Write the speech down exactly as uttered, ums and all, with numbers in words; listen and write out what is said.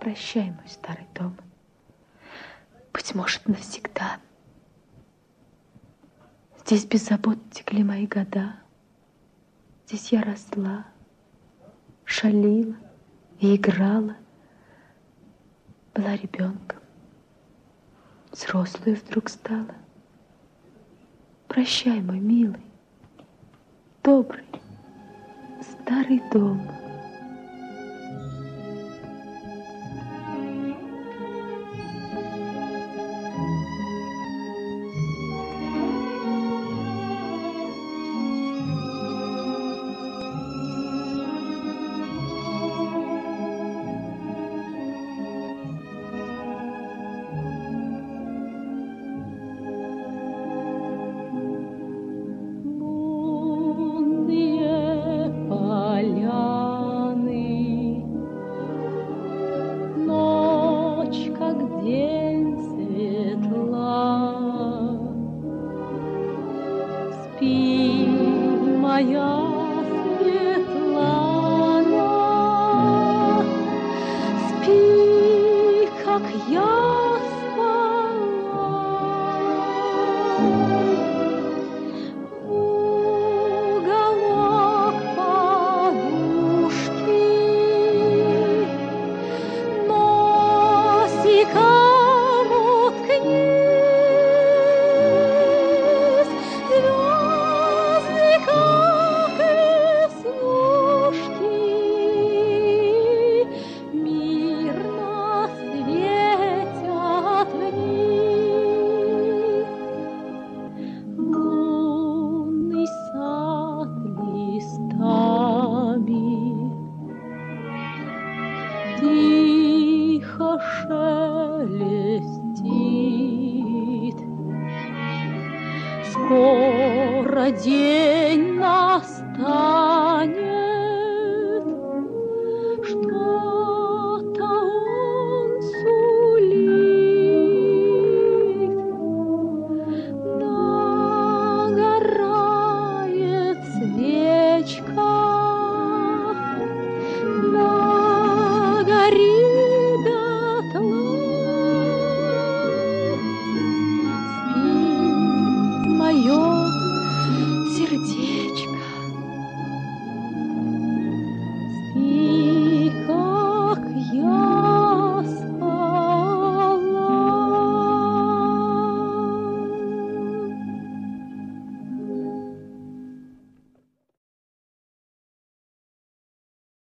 Прощай, мой старый дом. Быть может, навсегда. Здесь без забот текли мои года. Здесь я росла, шалила и играла. Была ребенком, взрослую вдруг стала. Прощай, мой милый, добрый, старый дом. Скоро день настанет.